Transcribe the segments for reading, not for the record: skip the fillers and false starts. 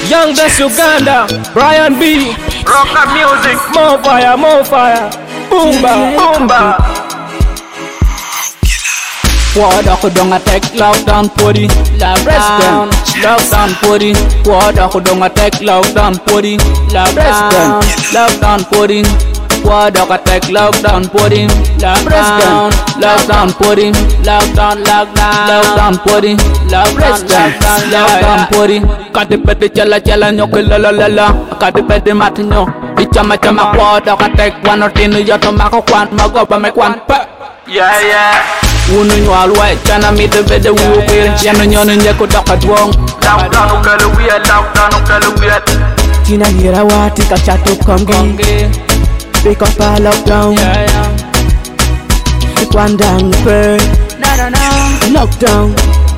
Young Best Uganda, Brian B. Rocker music, More fire, more fire. Boomba, boomba. Word aku dong attack lockdown pori. La president, lockdown pori. Word aku dong attack lockdown pori. La president, lockdown pori. Word aku attack lockdown pori. La president, lockdown pori. Lockdown pori. La president, lockdown pori. Kati pete chala nyoke la. Kati pete matinyo. Ichama word aku attack one or tinu yoto mako kwan magopa me kwan pa. Yeah. Unu nyual wai chana mite vede wuke Yano nyono nyeko doka duong Lockdown ukaluwia, lockdown ukaluwia. Tina hira wati kachato kongi Pick up a lockdown Ikwandang pe Lockdown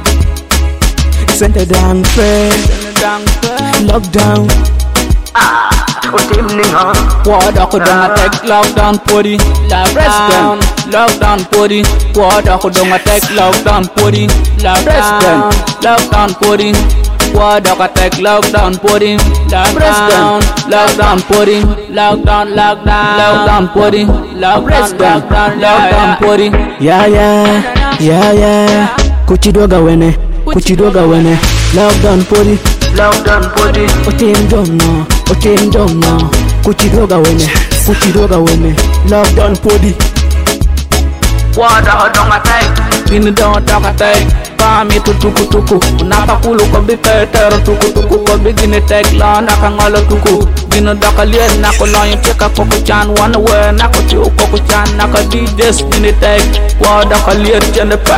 Sente dang pe Lockdown Utim ninga. Word aku dong attack lockdown pori. La president, lockdown pori. Word aku dong attack lockdown pori. La president, lockdown pori. Word aku attack lockdown pori. La president, lockdown pori. Lockdown pori. La president, lockdown pori. Yeah Kuchidoga wene Lockdown pori Lockdown body. Otim don't know Kuchidoga wene Lockdown pori Word aku dong attack. Ini dong attack. Kami tuku. Napa kulu ko bi peter tuku ko bi gine tek la naka ngalo tuku. Gino daka liet nako loyin cheka koko chan one way nako tiu koko chan naka di des gine tek. Word daka liet jende pa.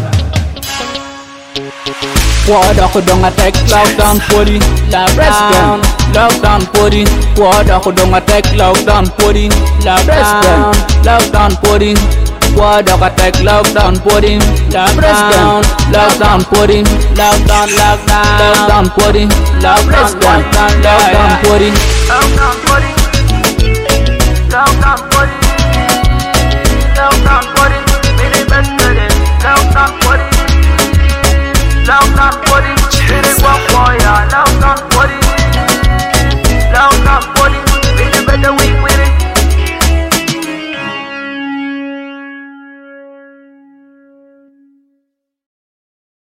Word aku dong attack lockdown pori. La president, lockdown pori. Word aku dong attack lockdown pori. La president, lockdown pori. Word aku attack lockdown pori. La president, lockdown pori. Lockdown pori. La president, lockdown pori. Lockdown body. Lockdown